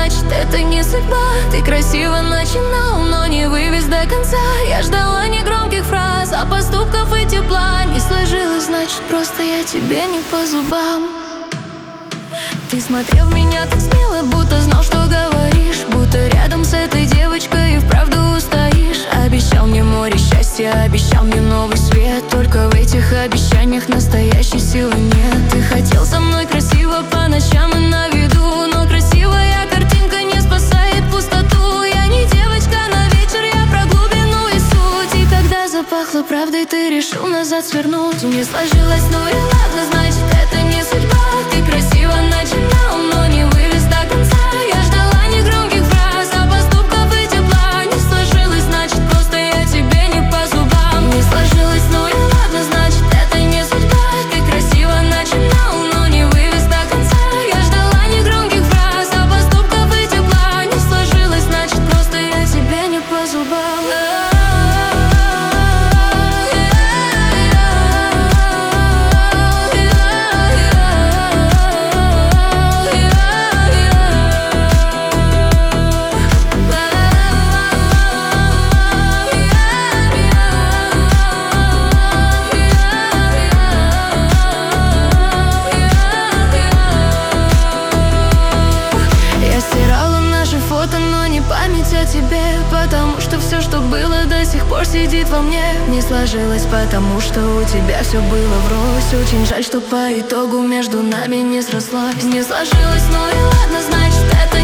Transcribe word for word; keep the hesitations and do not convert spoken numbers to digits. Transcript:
значит это не судьба. Ты красиво начинал, но не вывез до конца. Я ждала негромких фраз, а поступков и тепла. Не сложилось, значит просто я тебе не по зубам. Ты смотрел в меня так смело, будто знал, что говоришь. Будто рядом с этой девочкой и вправду устоишь. Обещал мне море счастья, обещал мне новый свет. Только в этих обещаниях настоящей силы нет. Ты хотел со мной красиво по ночам и на виду, но красивая картинка не спасает пустоту. Я не девочка на вечер, я про глубину и суть. И когда запахло правдой, ты решил назад свернуть. Не сложилось, ну и ладно, значит это не судьба. Ты красиво начинал, но не вывез до конца. Я ждала негромких фраз, а поступков и тепла. Не сложилось, значит просто я тебе не по зубам. Не сложилось, ну и ладно, значит это не судьба. Ты красиво начинал, но не вывез до конца. Я ждала негромких фраз, а поступков и тепла. Не сложилось, значит просто я тебе не по зубам. Но не память о тебе, потому что все, что было, до сих пор сидит во мне. Не сложилось, потому что у тебя все было врозь. Очень жаль, что по итогу между нами не срослось. Не сложилось, ну и ладно, значит это